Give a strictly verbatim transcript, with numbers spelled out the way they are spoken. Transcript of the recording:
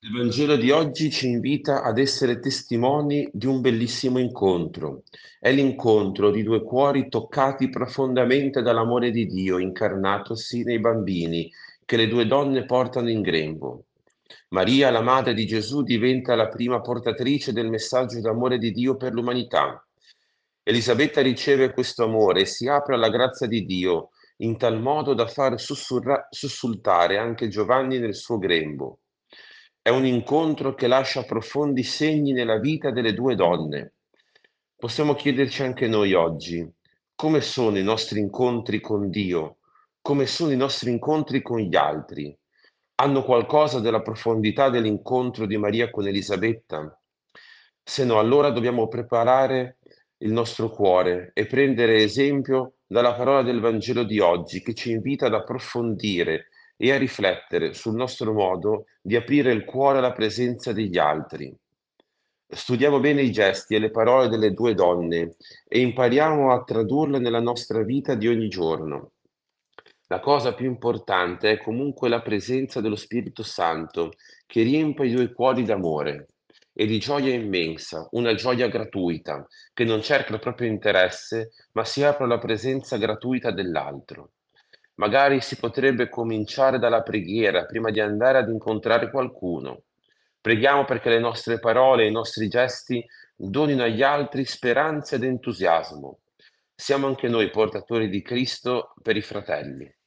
Il Vangelo di oggi ci invita ad essere testimoni di un bellissimo incontro. È l'incontro di due cuori toccati profondamente dall'amore di Dio incarnatosi nei bambini che le due donne portano in grembo. Maria, la madre di Gesù, diventa la prima portatrice del messaggio d'amore di Dio per l'umanità. Elisabetta riceve questo amore e si apre alla grazia di Dio in tal modo da far sussurra- sussultare anche Giovanni nel suo grembo. È un incontro che lascia profondi segni nella vita delle due donne. Possiamo chiederci anche noi oggi, come sono i nostri incontri con Dio? Come sono i nostri incontri con gli altri? Hanno qualcosa della profondità dell'incontro di Maria con Elisabetta? Se no, allora dobbiamo preparare il nostro cuore e prendere esempio dalla parola del Vangelo di oggi che ci invita ad approfondire e a riflettere sul nostro modo di aprire il cuore alla presenza degli altri. Studiamo bene i gesti e le parole delle due donne e impariamo a tradurle nella nostra vita di ogni giorno. La cosa più importante è comunque la presenza dello Spirito Santo che riempie i due cuori d'amore e di gioia immensa, una gioia gratuita, che non cerca il proprio interesse, ma si apre alla presenza gratuita dell'altro. Magari si potrebbe cominciare dalla preghiera prima di andare ad incontrare qualcuno. Preghiamo perché le nostre parole e i nostri gesti donino agli altri speranza ed entusiasmo. Siamo anche noi portatori di Cristo per i fratelli.